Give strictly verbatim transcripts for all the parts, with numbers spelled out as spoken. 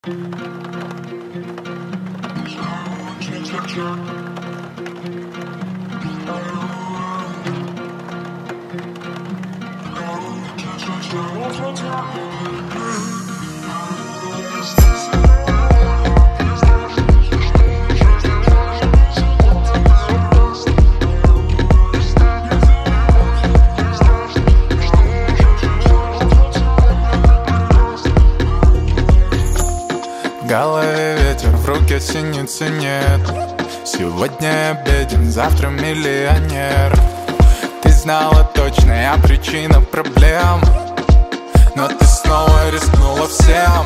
В голове ветер, в руке синицы нет. Сегодня обеден, завтра миллионер. Ты знала точно, я причина проблем, но ты снова рискнула всем.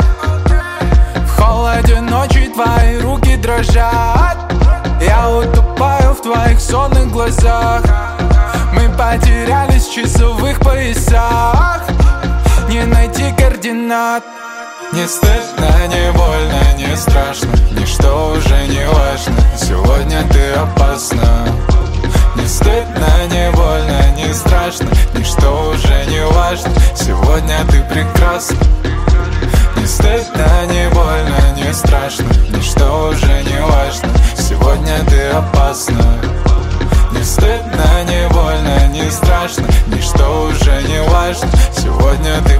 В холоде ночи твои руки дрожат. Я утопаю в твоих сонных глазах. Мы потерялись в часовых поясах. Не найти координат. Не стыдно, не больно, не страшно. Ничто уже не важно. Сегодня ты опасна. Не стыдно, не больно, не страшно. Ничто уже не важно. Сегодня ты прекрасна. Не стыдно, не больно, не страшно. Ничто уже не важно. Сегодня ты опасна. Не стыдно, не больно, не страшно. Ничто уже не важно. Сегодня ты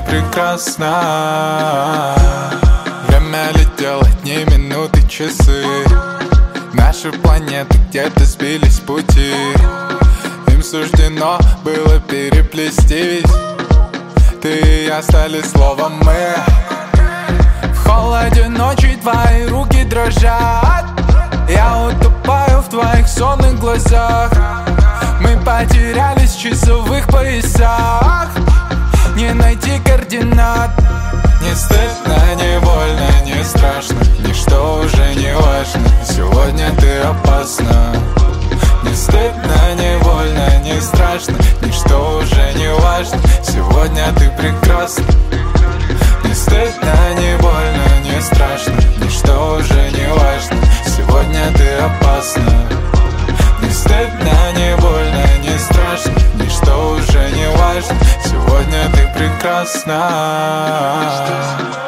прекрасна. Время летело, дни, минуты, часы. Наши планеты где-то сбились с пути. Им суждено было переплестись. Ты и я стали словом мы. В холоде ночи твои руки дрожат. Я утопаю в твоих сонных глазах. Мы потерялись в часовых поясах. Не найти координат. Не стыдно, не больно, не страшно. Ничто уже не важно. Сегодня ты опасна. Не стыдно, не больно, не страшно. Ничто уже не важно. Сегодня ты прекрасна. Не стыдно, не больно, не страшно. Ничто уже не важно. Сегодня ты опасна. Не стыдно, не больно, не страшно. Ничто уже не важно. Сегодня ты прекрасна.